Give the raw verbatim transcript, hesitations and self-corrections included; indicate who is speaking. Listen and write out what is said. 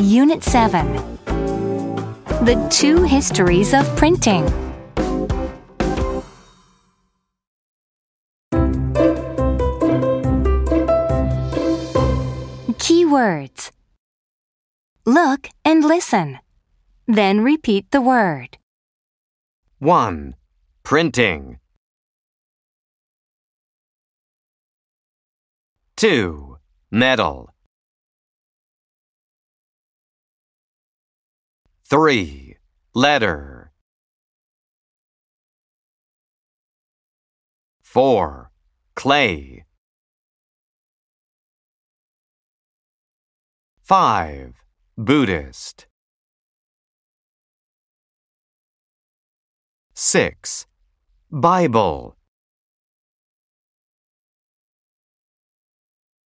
Speaker 1: Unit seven. The two histories of printing. Keywords. Look and listen. Then repeat the word.
Speaker 2: one. Printing. two. Metal. three. Letter. four. Clay. five. Buddhist. six. Bible.